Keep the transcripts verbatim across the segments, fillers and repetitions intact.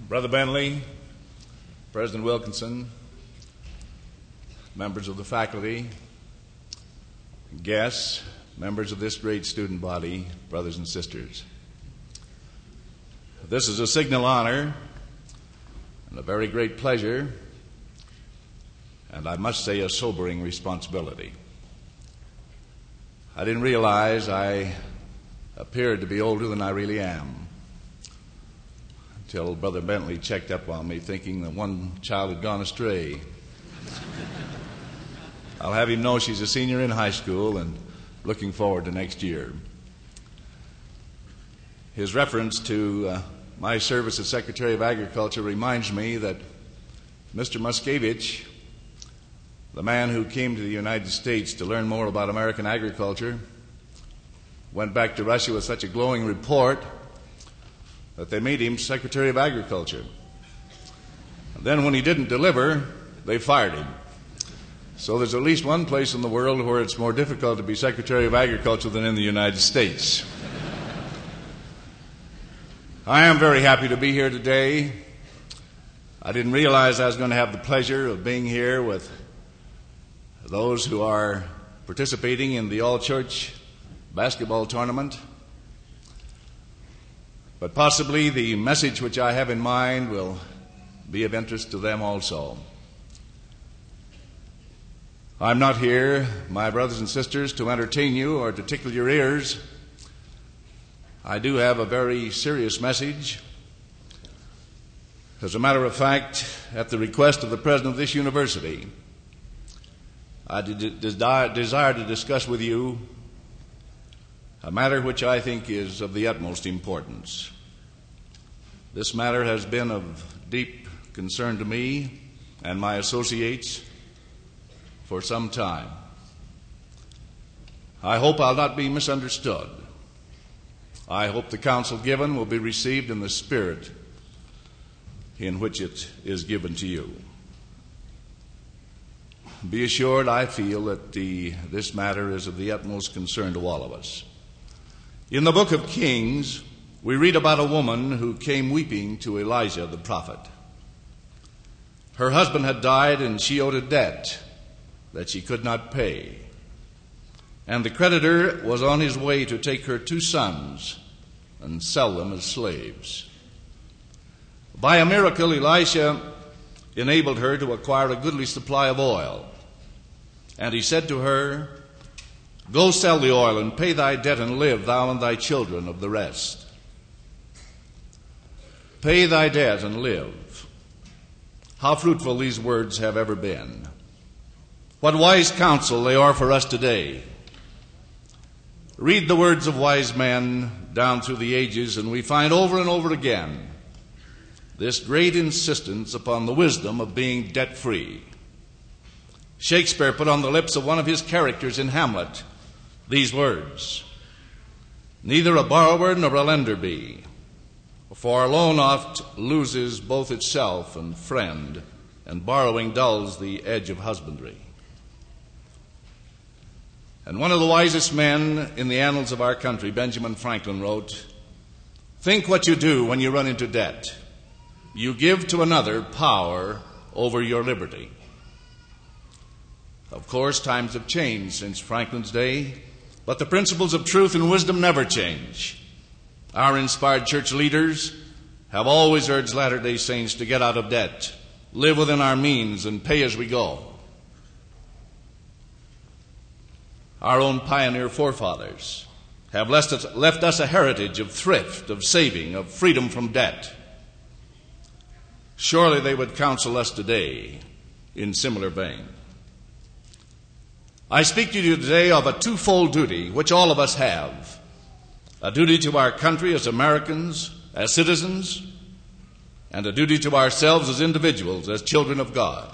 Brother Bentley, President Wilkinson, members of the faculty, guests, members of this great student body, brothers and sisters. This is a signal honor and a very great pleasure, and I must say a sobering responsibility. I didn't realize I appeared to be older than I really am until Brother Bentley checked up on me thinking that one child had gone astray. I'll have him know she's a senior in high school and looking forward to next year. His reference to uh, my service as Secretary of Agriculture reminds me that Mister Muskevich, the man who came to the United States to learn more about American agriculture, went back to Russia with such a glowing report that they made him Secretary of Agriculture. And then when he didn't deliver, they fired him. So there's at least one place in the world where it's more difficult to be Secretary of Agriculture than in the United States. I am very happy to be here today. I didn't realize I was going to have the pleasure of being here with those who are participating in the all-church basketball tournament. But possibly the message which I have in mind will be of interest to them also. I'm not here, my brothers and sisters, to entertain you or to tickle your ears. I do have a very serious message. As a matter of fact, at the request of the president of this university, I did desire, desire to discuss with you a matter which I think is of the utmost importance. This matter has been of deep concern to me and my associates for some time. I hope I'll not be misunderstood. I hope the counsel given will be received in the spirit in which it is given to you. Be assured I feel that the, this matter is of the utmost concern to all of us. In the book of Kings, we read about a woman who came weeping to Elijah the prophet. Her husband had died and she owed a debt that she could not pay. And the creditor was on his way to take her two sons and sell them as slaves. By a miracle, Elisha enabled her to acquire a goodly supply of oil. And he said to her, "Go sell the oil and pay thy debt and live, thou and thy children of the rest." Pay thy debt and live. How fruitful these words have ever been. What wise counsel they are for us today. Read the words of wise men down through the ages, and we find over and over again this great insistence upon the wisdom of being debt-free. Shakespeare put on the lips of one of his characters in Hamlet these words: "Neither a borrower nor a lender be, for a loan oft loses both itself and friend, and borrowing dulls the edge of husbandry." And one of the wisest men in the annals of our country, Benjamin Franklin, wrote, "Think what you do when you run into debt. You give to another power over your liberty." Of course, times have changed since Franklin's day, but the principles of truth and wisdom never change. Our inspired church leaders have always urged Latter-day Saints to get out of debt, live within our means, and pay as we go. Our own pioneer forefathers have left us, left us a heritage of thrift, of saving, of freedom from debt. Surely they would counsel us today in similar vein. I speak to you today of a twofold duty which all of us have. A duty to our country as Americans, as citizens, and a duty to ourselves as individuals, as children of God.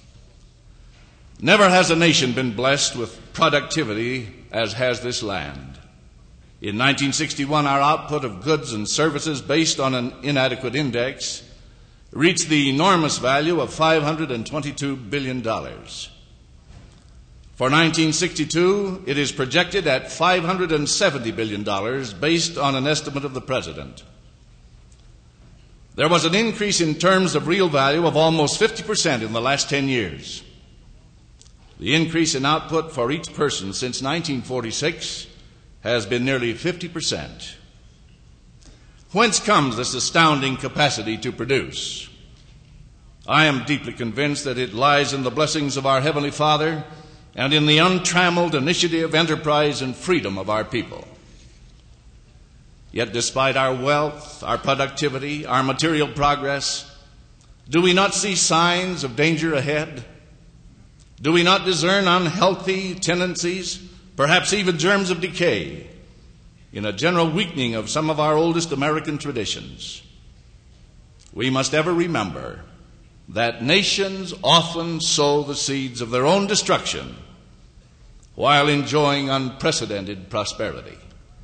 Never has a nation been blessed with productivity as has this land. In nineteen sixty-one, our output of goods and services based on an inadequate index reached the enormous value of five hundred twenty-two billion dollars. For nineteen sixty-two, it is projected at five hundred seventy billion dollars based on an estimate of the President. There was an increase in terms of real value of almost fifty percent in the last ten years. The increase in output for each person since nineteen forty-six has been nearly fifty percent. Whence comes this astounding capacity to produce? I am deeply convinced that it lies in the blessings of our Heavenly Father and in the untrammeled initiative, enterprise, and freedom of our people. Yet despite our wealth, our productivity, our material progress, do we not see signs of danger ahead? Do we not discern unhealthy tendencies, perhaps even germs of decay, in a general weakening of some of our oldest American traditions? We must ever remember that nations often sow the seeds of their own destruction while enjoying unprecedented prosperity.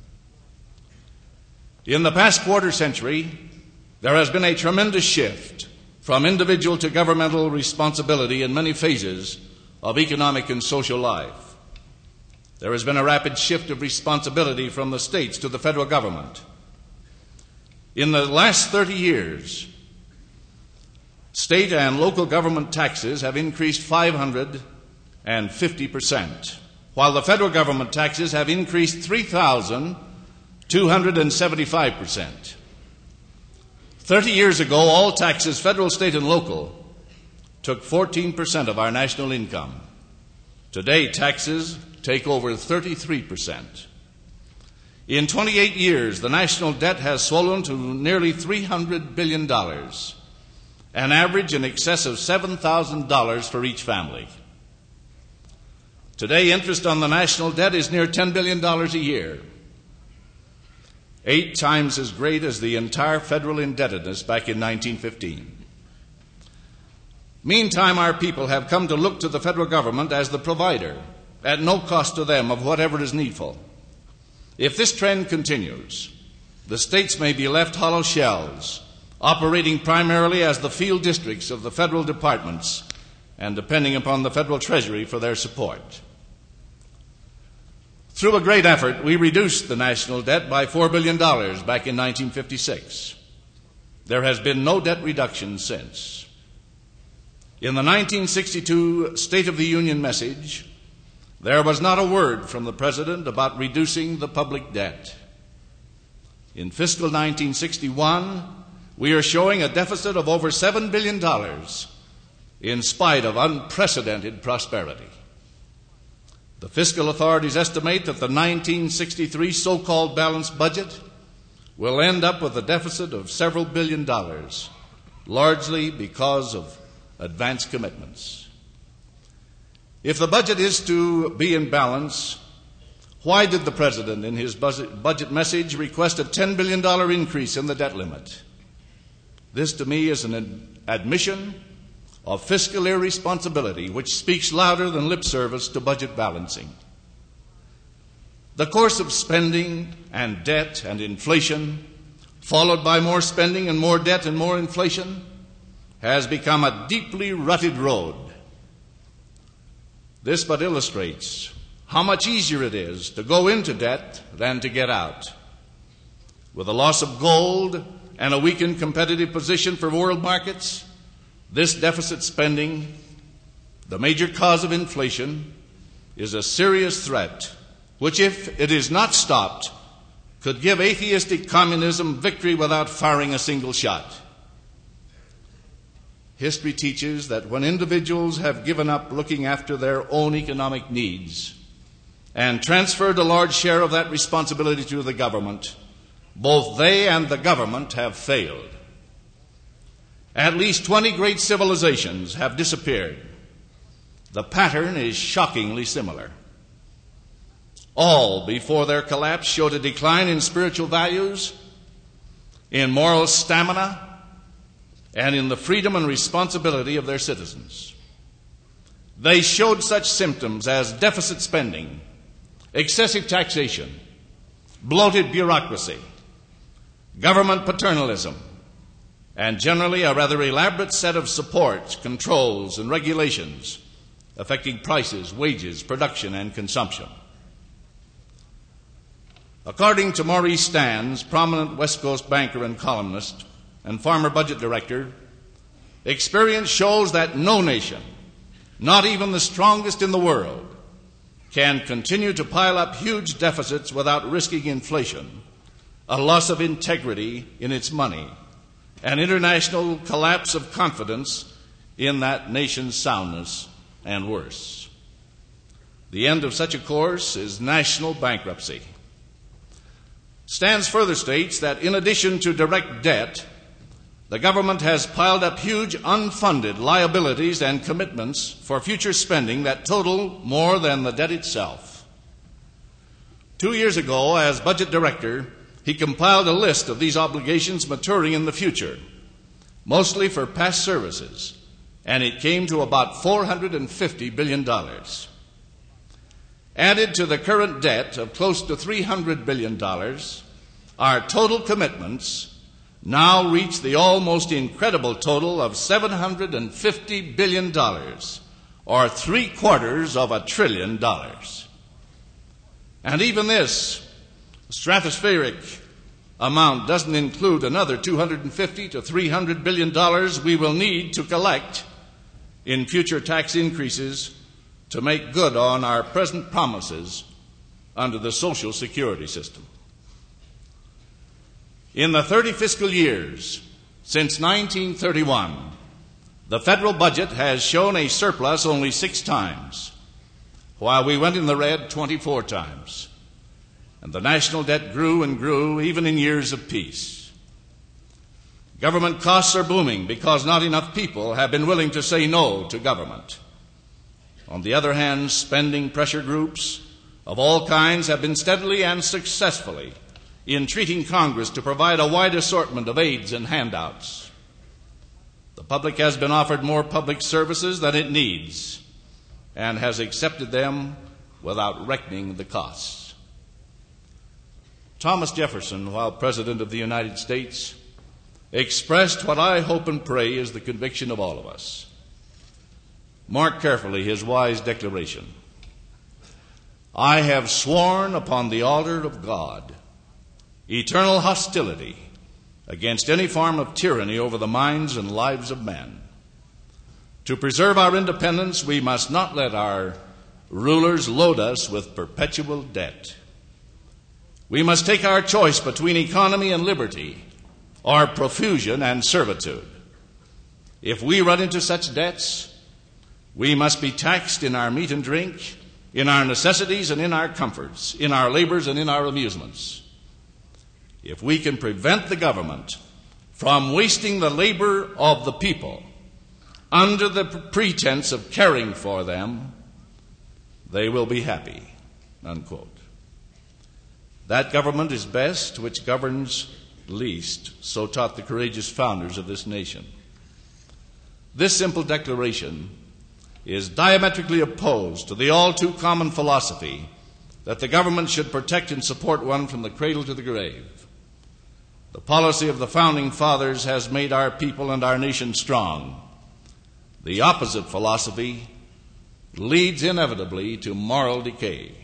In the past quarter century, there has been a tremendous shift from individual to governmental responsibility in many phases of economic and social life. There has been a rapid shift of responsibility from the states to the federal government. In the last thirty years, state and local government taxes have increased five hundred fifty percent, while the federal government taxes have increased three thousand two hundred seventy-five percent. Thirty years ago, all taxes, federal, state, and local, took fourteen percent of our national income. Today, taxes take over thirty-three percent. In twenty-eight years, the national debt has swollen to nearly three hundred billion dollars, an average in excess of seven thousand dollars for each family. Today, interest on the national debt is near ten billion dollars a year, eight times as great as the entire federal indebtedness back in nineteen fifteen. Meantime, our people have come to look to the federal government as the provider, at no cost to them, of whatever is needful. If this trend continues, the states may be left hollow shells, operating primarily as the field districts of the federal departments and depending upon the federal treasury for their support. Through a great effort, we reduced the national debt by four billion dollars back in nineteen fifty-six. There has been no debt reduction since. In the nineteen sixty-two State of the Union message, there was not a word from the President about reducing the public debt. In fiscal nineteen sixty-one, we are showing a deficit of over seven billion dollars in spite of unprecedented prosperity. The fiscal authorities estimate that the nineteen sixty-three so-called balanced budget will end up with a deficit of several billion dollars, largely because of advance commitments. If the budget is to be in balance, why did the President in his budget message request a ten billion dollars increase in the debt limit? This, to me, is an admission of fiscal irresponsibility, which speaks louder than lip service to budget balancing. The course of spending and debt and inflation, followed by more spending and more debt and more inflation, has become a deeply rutted road. This but illustrates how much easier it is to go into debt than to get out. With the loss of gold and a weakened competitive position for world markets, this deficit spending, the major cause of inflation, is a serious threat which, if it is not stopped, could give atheistic communism victory without firing a single shot. History teaches that when individuals have given up looking after their own economic needs and transferred a large share of that responsibility to the government, both they and the government have failed. At least twenty great civilizations have disappeared. The pattern is shockingly similar. All, before their collapse, showed a decline in spiritual values, in moral stamina, and in the freedom and responsibility of their citizens. They showed such symptoms as deficit spending, excessive taxation, bloated bureaucracy, government paternalism, and generally a rather elaborate set of supports, controls, and regulations affecting prices, wages, production, and consumption. According to Maurice Stans, prominent West Coast banker and columnist, and former budget director, experience shows that no nation, not even the strongest in the world, can continue to pile up huge deficits without risking inflation, a loss of integrity in its money, an international collapse of confidence in that nation's soundness, and worse. The end of such a course is national bankruptcy. Stans further states that in addition to direct debt, the government has piled up huge unfunded liabilities and commitments for future spending that total more than the debt itself. Two years ago, as budget director, he compiled a list of these obligations maturing in the future, mostly for past services, and it came to about four hundred fifty billion dollars. Added to the current debt of close to three hundred billion dollars, our total commitments now reach the almost incredible total of seven hundred fifty billion dollars, or three quarters of a trillion dollars. And even this stratospheric amount doesn't include another two hundred fifty to three hundred billion dollars we will need to collect in future tax increases to make good on our present promises under the Social Security system. In the thirty fiscal years since nineteen thirty-one, the federal budget has shown a surplus only six times, while we went in the red twenty-four times. And the national debt grew and grew even in years of peace. Government costs are booming because not enough people have been willing to say no to government. On the other hand, spending pressure groups of all kinds have been steadily and successfully entreating Congress to provide a wide assortment of aids and handouts. The public has been offered more public services than it needs and has accepted them without reckoning the costs. Thomas Jefferson, while President of the United States, expressed what I hope and pray is the conviction of all of us. Mark carefully his wise declaration. I have sworn upon the altar of God eternal hostility against any form of tyranny over the minds and lives of men. To preserve our independence, we must not let our rulers load us with perpetual debt. We must take our choice between economy and liberty, or profusion and servitude. If we run into such debts, we must be taxed in our meat and drink, in our necessities and in our comforts, in our labors and in our amusements. If we can prevent the government from wasting the labor of the people under the pretense of caring for them, they will be happy, unquote. That government is best which governs least, so taught the courageous founders of this nation. This simple declaration is diametrically opposed to the all too common philosophy that the government should protect and support one from the cradle to the grave. The policy of the founding fathers has made our people and our nation strong. The opposite philosophy leads inevitably to moral decay.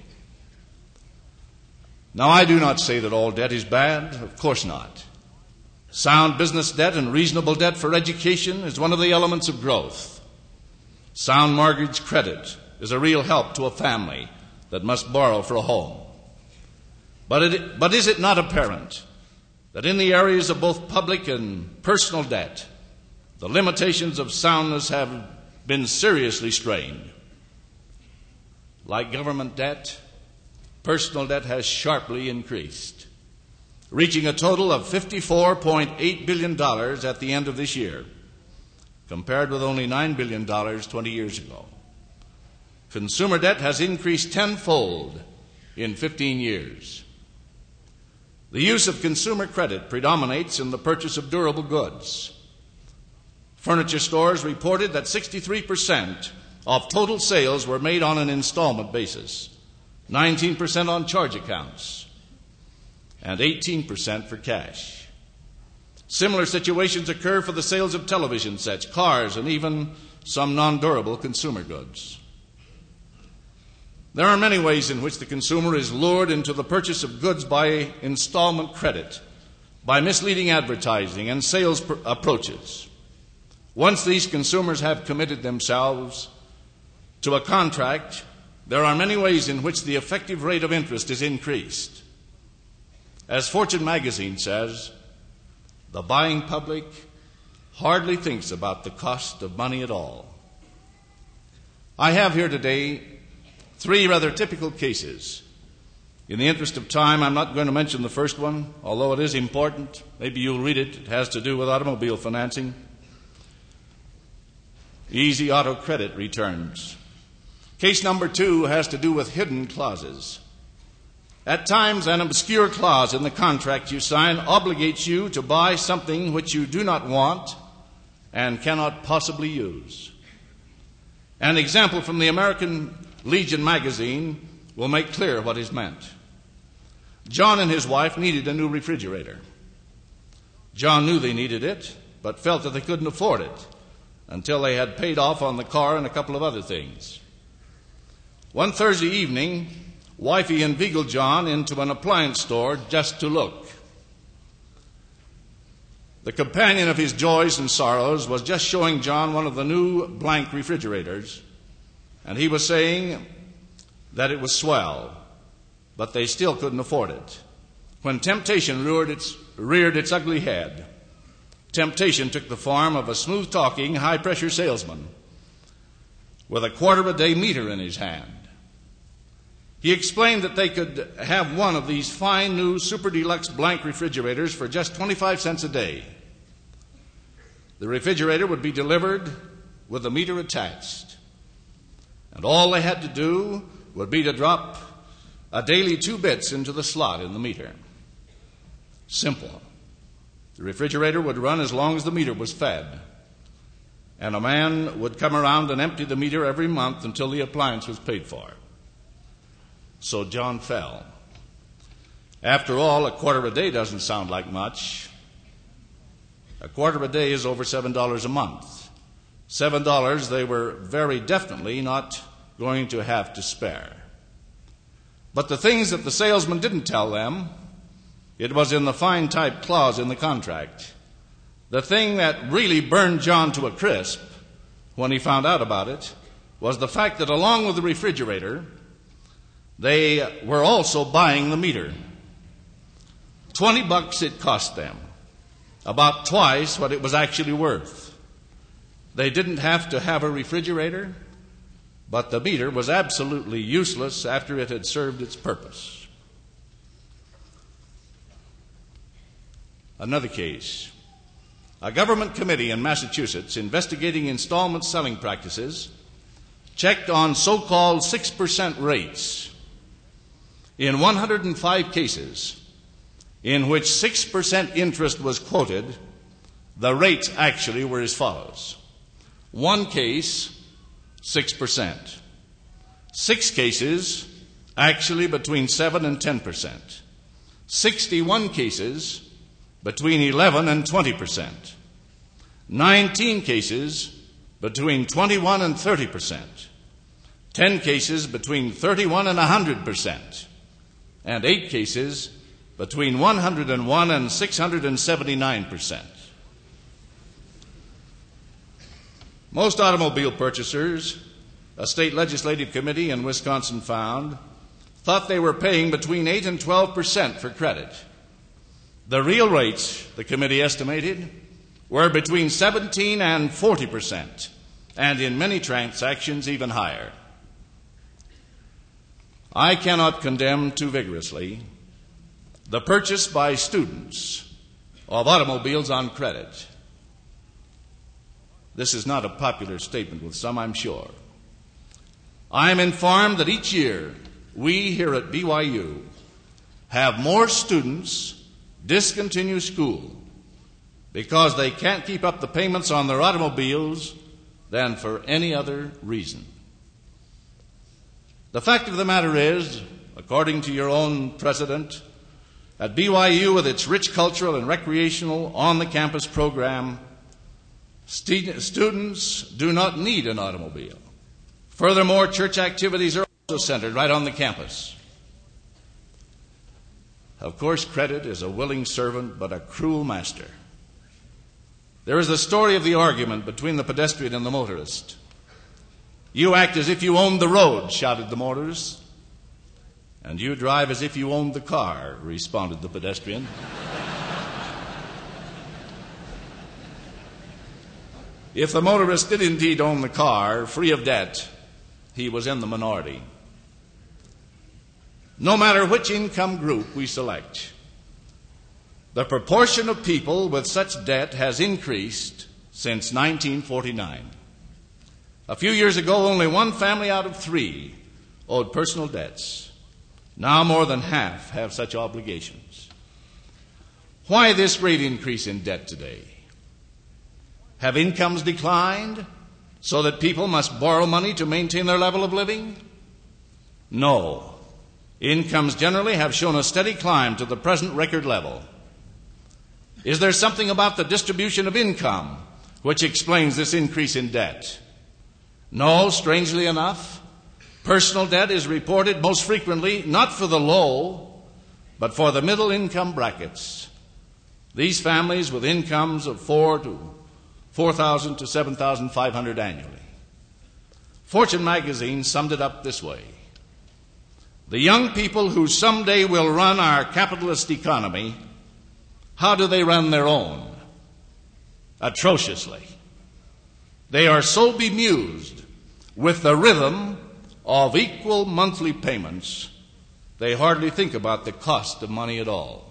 Now, I do not say that all debt is bad. Of course not. Sound business debt and reasonable debt for education is one of the elements of growth. Sound mortgage credit is a real help to a family that must borrow for a home. But, it, but is it not apparent that in the areas of both public and personal debt, the limitations of soundness have been seriously strained? Like government debt, personal debt has sharply increased, reaching a total of fifty-four point eight billion dollars at the end of this year, compared with only nine billion dollars twenty years ago. Consumer debt has increased tenfold in fifteen years. The use of consumer credit predominates in the purchase of durable goods. Furniture stores reported that sixty-three percent of total sales were made on an installment basis, nineteen percent on charge accounts, and eighteen percent for cash. Similar situations occur for the sales of television sets, cars, and even some non-durable consumer goods. There are many ways in which the consumer is lured into the purchase of goods by installment credit, by misleading advertising and sales pr- approaches. Once these consumers have committed themselves to a contract, there are many ways in which the effective rate of interest is increased. As Fortune magazine says, the buying public hardly thinks about the cost of money at all. I have here today three rather typical cases. In the interest of time, I'm not going to mention the first one, although it is important. Maybe you'll read it. It has to do with automobile financing. Easy auto credit returns. Case number two has to do with hidden clauses. At times, an obscure clause in the contract you sign obligates you to buy something which you do not want and cannot possibly use. An example from the American Legion magazine will make clear what is meant. John and his wife needed a new refrigerator. John knew they needed it, but felt that they couldn't afford it until they had paid off on the car and a couple of other things. One Thursday evening, wifey inveigled John into an appliance store just to look. The companion of his joys and sorrows was just showing John one of the new blank refrigerators, and he was saying that it was swell, but they still couldn't afford it. When temptation reared its, reared its ugly head, temptation took the form of a smooth-talking, high-pressure salesman with a quarter-a-day meter in his hand. He explained that they could have one of these fine new super deluxe blank refrigerators for just twenty-five cents a day. The refrigerator would be delivered with the meter attached, and all they had to do would be to drop a daily two bits into the slot in the meter. Simple. The refrigerator would run as long as the meter was fed, and a man would come around and empty the meter every month until the appliance was paid for. So John fell. After all, a quarter a day doesn't sound like much. A quarter a day is over seven dollars a month. Seven dollars they were very definitely not going to have to spare. But the things that the salesman didn't tell them, it was in the fine type clause in the contract. The thing that really burned John to a crisp when he found out about it was the fact that along with the refrigerator, they were also buying the meter. Twenty bucks it cost them, about twice what it was actually worth. They didn't have to have a refrigerator, but the meter was absolutely useless after it had served its purpose. Another case. A government committee in Massachusetts investigating installment selling practices checked on so-called six percent rates. In one hundred five cases in which six percent interest was quoted, the rates actually were as follows. One case, six percent. Six cases, actually between seven and ten percent. sixty-one cases, between eleven and twenty percent. nineteen cases, between twenty-one and thirty percent. ten cases, between thirty-one and one hundred percent. And eight cases between one hundred one and six hundred seventy-nine percent. Most automobile purchasers, a state legislative committee in Wisconsin found, thought they were paying between eight and twelve percent for credit. The real rates, the committee estimated, were between seventeen and forty percent, and in many transactions even higher. I cannot condemn too vigorously the purchase by students of automobiles on credit. This is not a popular statement with some, I'm sure. I am informed that each year we here at B Y U have more students discontinue school because they can't keep up the payments on their automobiles than for any other reason. The fact of the matter is, according to your own president, at B Y U with its rich cultural and recreational on-the-campus program, st- students do not need an automobile. Furthermore, church activities are also centered right on the campus. Of course, credit is a willing servant, but a cruel master. There is the story of the argument between the pedestrian and the motorist. "You act as if you owned the road," shouted the motorist. "And you drive as if you owned the car," responded the pedestrian. If the motorist did indeed own the car, free of debt, he was in the minority. No matter which income group we select, the proportion of people with such debt has increased since nineteen forty-nine. A few years ago, only one family out of three owed personal debts. Now more than half have such obligations. Why this great increase in debt today? Have incomes declined so that people must borrow money to maintain their level of living? No. Incomes generally have shown a steady climb to the present record level. Is there something about the distribution of income which explains this increase in debt? No, strangely enough, personal debt is reported most frequently not for the low, but for the middle income brackets. These families with incomes of four to four thousand to seven thousand five hundred annually. Fortune magazine summed it up this way: the young people who someday will run our capitalist economy, how do they run their own? Atrociously. They are so bemused with the rhythm of equal monthly payments, they hardly think about the cost of money at all.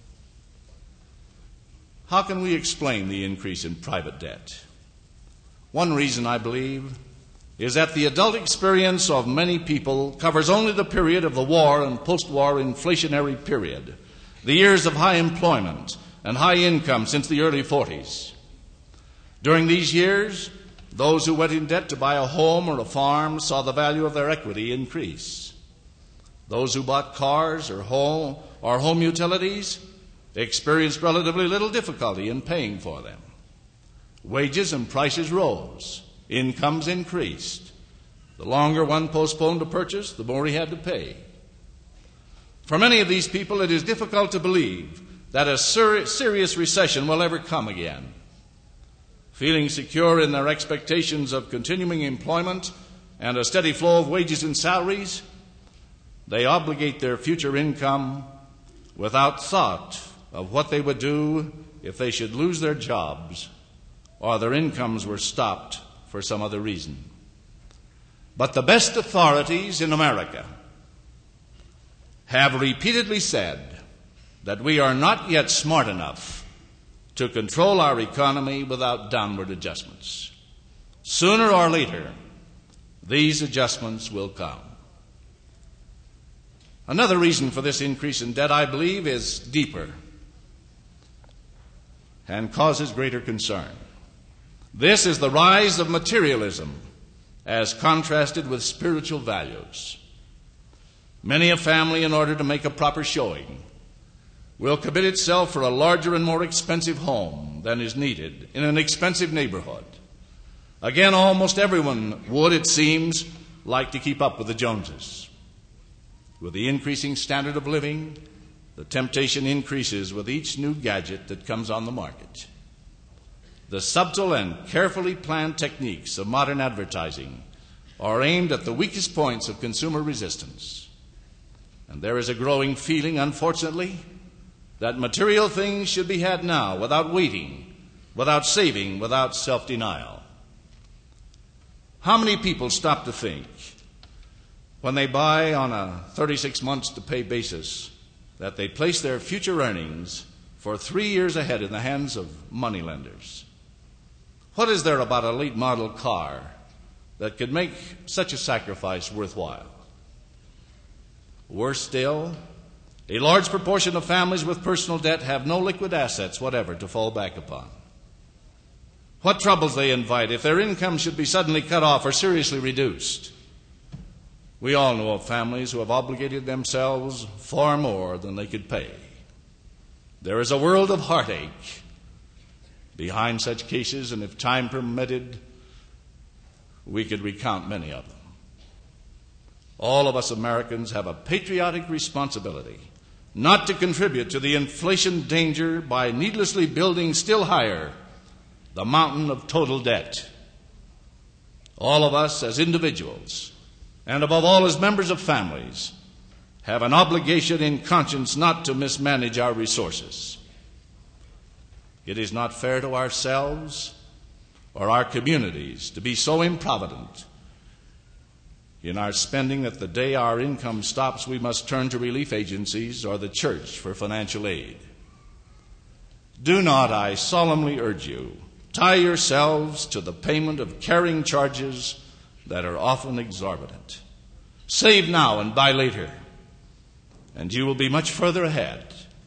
How can we explain the increase in private debt? One reason, I believe, is that the adult experience of many people covers only the period of the war and post-war inflationary period, the years of high employment and high income since the early forties. During these years, those who went in debt to buy a home or a farm saw the value of their equity increase. Those who bought cars or home or home utilities experienced relatively little difficulty in paying for them. Wages and prices rose. Incomes increased. The longer one postponed a purchase, the more he had to pay. For many of these people, it is difficult to believe that a ser- serious recession will ever come again. Feeling secure in their expectations of continuing employment and a steady flow of wages and salaries, they obligate their future income without thought of what they would do if they should lose their jobs or their incomes were stopped for some other reason. But the best authorities in America have repeatedly said that we are not yet smart enough to control our economy without downward adjustments. Sooner or later, these adjustments will come. Another reason for this increase in debt, I believe, is deeper and causes greater concern. This is the rise of materialism as contrasted with spiritual values. Many a family, in order to make a proper showing, will commit itself for a larger and more expensive home than is needed in an expensive neighborhood. Again, almost everyone would, it seems, like to keep up with the Joneses. With the increasing standard of living, the temptation increases with each new gadget that comes on the market. The subtle and carefully planned techniques of modern advertising are aimed at the weakest points of consumer resistance. And there is a growing feeling, unfortunately, that material things should be had now without waiting, without saving, without self-denial. How many people stop to think when they buy on a thirty-six months to pay basis that they place their future earnings for three years ahead in the hands of moneylenders? What is there about a late model car that could make such a sacrifice worthwhile? Worse still, a large proportion of families with personal debt have no liquid assets whatever to fall back upon. What troubles they invite if their income should be suddenly cut off or seriously reduced? We all know of families who have obligated themselves far more than they could pay. There is a world of heartache behind such cases, and if time permitted, we could recount many of them. All of us Americans have a patriotic responsibility not to contribute to the inflation danger by needlessly building still higher the mountain of total debt. All of us as individuals, and above all as members of families, have an obligation in conscience not to mismanage our resources. It is not fair to ourselves or our communities to be so improvident in our spending that the day our income stops, we must turn to relief agencies or the church for financial aid. Do not, I solemnly urge you, tie yourselves to the payment of carrying charges that are often exorbitant. Save now and buy later, and you will be much further ahead.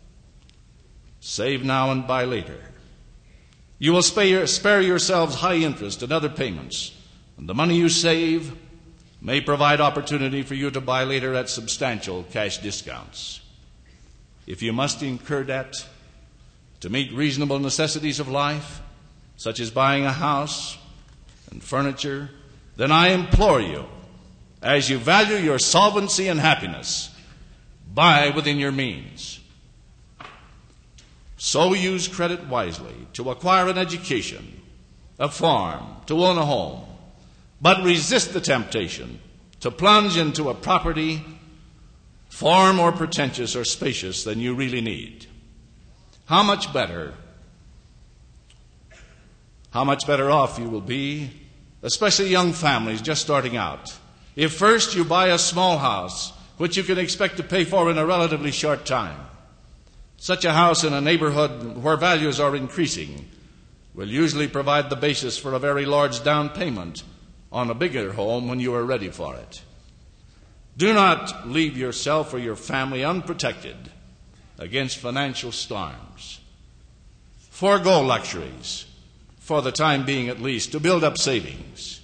Save now and buy later. You will spare, spare yourselves high interest and other payments, and the money you save may provide opportunity for you to buy later at substantial cash discounts. If you must incur debt to meet reasonable necessities of life, such as buying a house and furniture, then I implore you, as you value your solvency and happiness, buy within your means. So use credit wisely to acquire an education, a farm, to own a home, but resist the temptation to plunge into a property far more pretentious or spacious than you really need. How much better, how much better off you will be, especially young families just starting out, if first you buy a small house which you can expect to pay for in a relatively short time. Such a house in a neighborhood where values are increasing will usually provide the basis for a very large down payment on a bigger home when you are ready for it. Do not leave yourself or your family unprotected against financial storms. Forego luxuries, for the time being at least, to build up savings.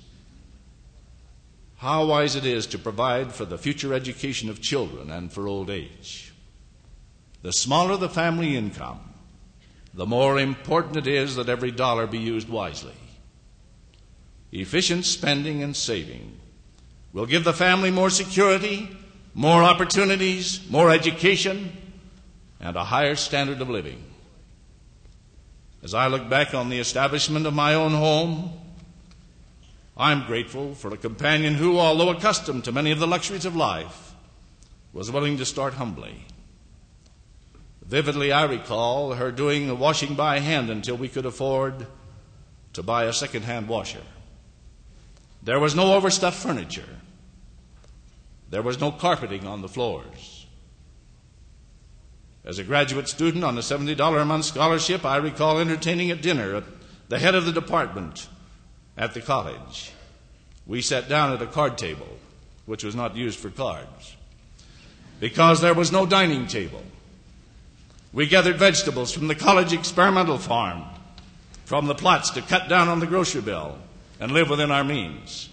How wise it is to provide for the future education of children and for old age. The smaller the family income, the more important it is that every dollar be used wisely. Efficient spending and saving will give the family more security, more opportunities, more education, and a higher standard of living. As I look back on the establishment of my own home, I'm grateful for a companion who, although accustomed to many of the luxuries of life, was willing to start humbly. Vividly, I recall her doing the washing by hand until we could afford to buy a second-hand washer. There was no overstuffed furniture. There was no carpeting on the floors. As a graduate student on a seventy dollars a month scholarship, I recall entertaining at dinner at the head of the department at the college. We sat down at a card table, which was not used for cards, because there was no dining table. We gathered vegetables from the college experimental farm, from the plots to cut down on the grocery bill and live within our means.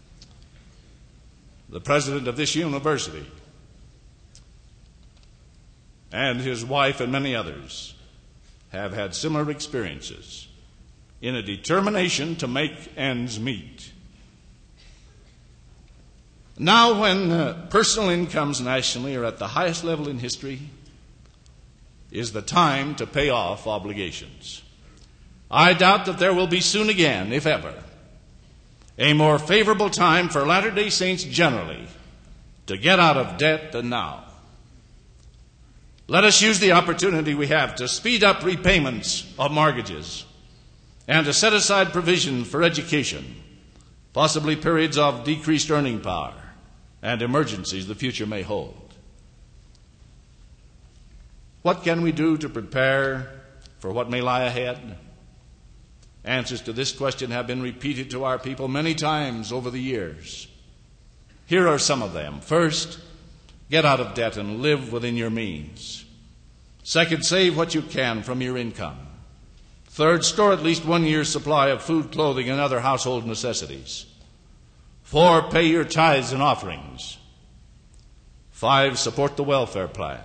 The president of this university and his wife and many others have had similar experiences in a determination to make ends meet. Now, when uh, personal incomes nationally are at the highest level in history, is the time to pay off obligations. I doubt that there will be soon again, if ever, a more favorable time for Latter-day Saints generally to get out of debt than now. Let us use the opportunity we have to speed up repayments of mortgages and to set aside provision for education, possibly periods of decreased earning power and emergencies the future may hold. What can we do to prepare for what may lie ahead? Answers to this question have been repeated to our people many times over the years. Here are some of them. First, get out of debt and live within your means. Second, save what you can from your income. Third, store at least one year's supply of food, clothing, and other household necessities. Four, pay your tithes and offerings. Five, support the welfare plan.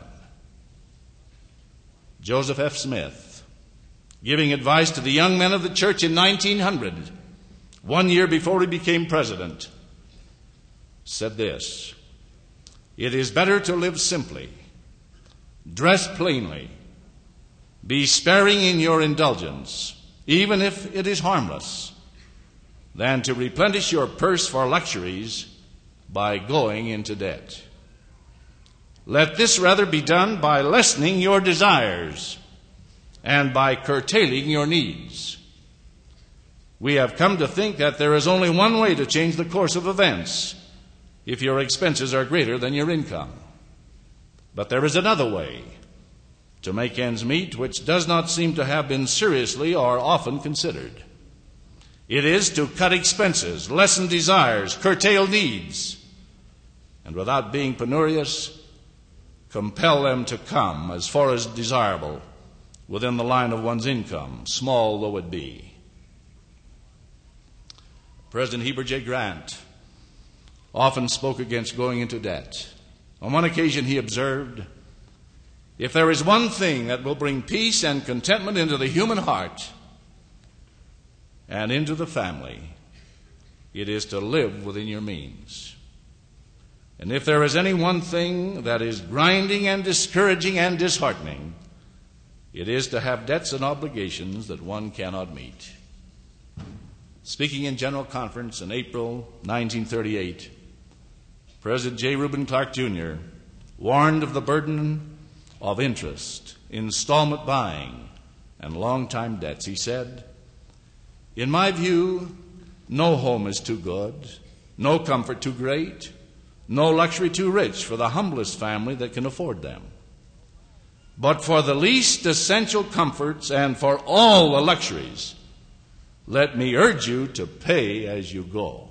Joseph F. Smith, giving advice to the young men of the church in nineteen hundred, one year before he became president, said this: "It is better to live simply dress plainly, be sparing in your indulgence, even if it is harmless, than to replenish your purse for luxuries by going into debt. Let this rather be done by lessening your desires and by curtailing your needs. We have come to think that there is only one way to change the course of events if your expenses are greater than your income. But there is another way to make ends meet which does not seem to have been seriously or often considered. It is to cut expenses, lessen desires, curtail needs, and without being penurious, compel them to come as far as desirable within the line of one's income, small though it be. President Heber J. Grant often spoke against going into debt. On one occasion he observed, "If there is one thing that will bring peace and contentment into the human heart and into the family, it is to live within your means. And if there is any one thing that is grinding and discouraging and disheartening, it is to have debts and obligations that one cannot meet." Speaking in General Conference in April nineteen thirty-eight, President J. Reuben Clark, Junior warned of the burden of interest, installment buying, and long-time debts. He said, "In my view, no home is too good, no comfort too great, no luxury too rich for the humblest family that can afford them. But for the least essential comforts and for all the luxuries, let me urge you to pay as you go."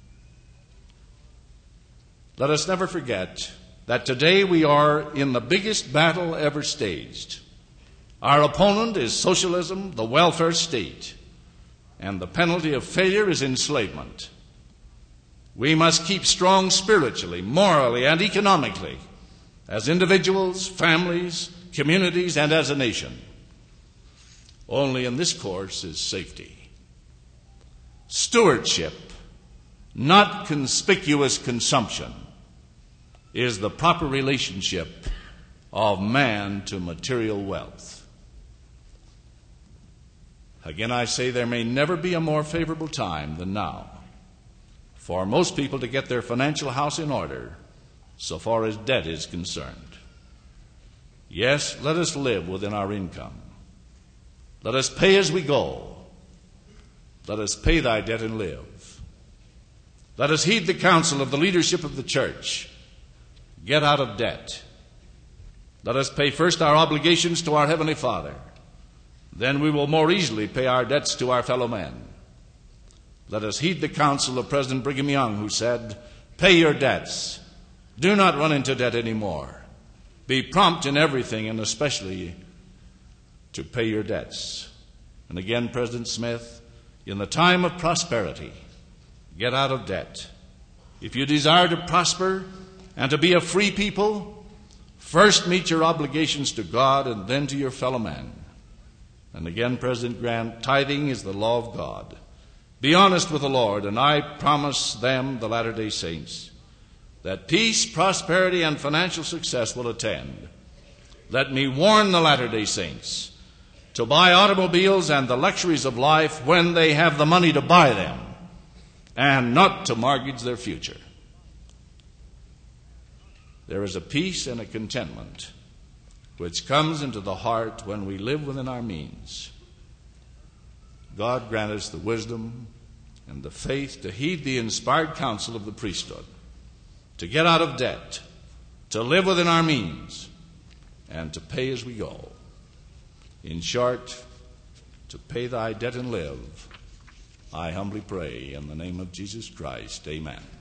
Let us never forget that today we are in the biggest battle ever staged. Our opponent is socialism, the welfare state, and the penalty of failure is enslavement. We must keep strong spiritually, morally, and economically, as individuals, families, communities, and as a nation. Only in this course is safety. Stewardship, not conspicuous consumption, is the proper relationship of man to material wealth. Again, I say there may never be a more favorable time than now for most people to get their financial house in order so far as debt is concerned. Yes, let us live within our income. Let us pay as we go. Let us pay thy debt and live. Let us heed the counsel of the leadership of the church. Get out of debt. Let us pay first our obligations to our Heavenly Father. Then we will more easily pay our debts to our fellow men. Let us heed the counsel of President Brigham Young, who said, "Pay your debts. Do not run into debt anymore. Be prompt in everything, and especially to pay your debts." And again, President Smith, "In the time of prosperity, get out of debt. If you desire to prosper and to be a free people, first meet your obligations to God and then to your fellow men." And again, President Grant, "Tithing is the law of God. Be honest with the Lord, and I promise them, the Latter-day Saints, that peace, prosperity, and financial success will attend. Let me warn the Latter-day Saints to buy automobiles and the luxuries of life when they have the money to buy them, and not to mortgage their future. There is a peace and a contentment which comes into the heart when we live within our means. God grant us the wisdom and the faith to heed the inspired counsel of the priesthood, to get out of debt, to live within our means, and to pay as we go. In short, to pay thy debt and live, I humbly pray in the name of Jesus Christ. Amen.